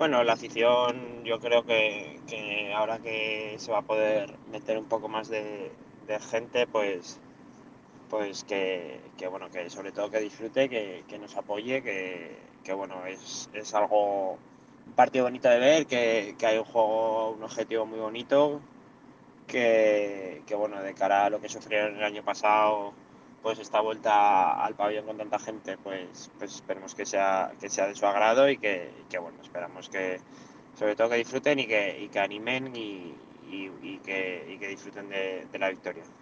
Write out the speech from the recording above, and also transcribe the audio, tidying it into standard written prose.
Bueno, la afición, yo creo que ahora que se va a poder meter un poco más de gente, pues bueno, que sobre todo que disfrute, que nos apoye, que bueno, es algo, un partido bonito de ver, que hay un juego, un objetivo muy bonito, que bueno, de cara a lo que sufrieron el año pasado, pues esta vuelta al pabellón con tanta gente, pues esperemos que sea de su agrado y que bueno, esperamos que sobre todo que disfruten y que animen y que disfruten de la victoria.